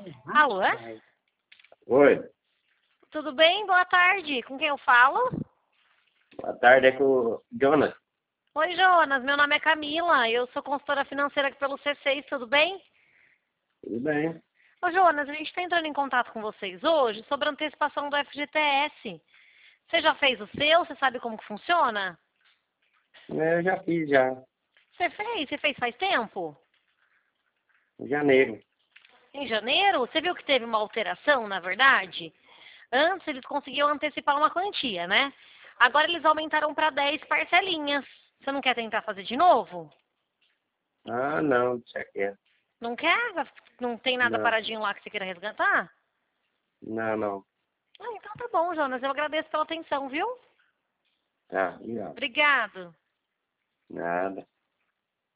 Alô? Oi, Tudo bem? Boa tarde. Com quem eu falo? boa tarde, é com o Jonas. Oi, Jonas. Meu nome é Camila. Eu sou consultora financeira aqui pelo C6. Tudo bem? Tudo bem? Ô, Jonas, a gente está entrando em contato com vocês hoje sobre a antecipação do FGTS. Você já fez o seu? Você sabe como que funciona? Eu já fiz já, Você fez? Você fez faz tempo? em janeiro. Em janeiro? Você viu que teve uma alteração, na verdade? Antes eles conseguiam antecipar uma quantia, né? Agora eles aumentaram para 10 parcelinhas. Você não quer tentar fazer de novo? Ah, não, deixa quieto. Não quer? Não tem nada Não, paradinho lá que você queira resgatar? não. Ah, então tá bom, Jonas. Eu agradeço pela atenção, viu? Tá, obrigado. Obrigado. Nada.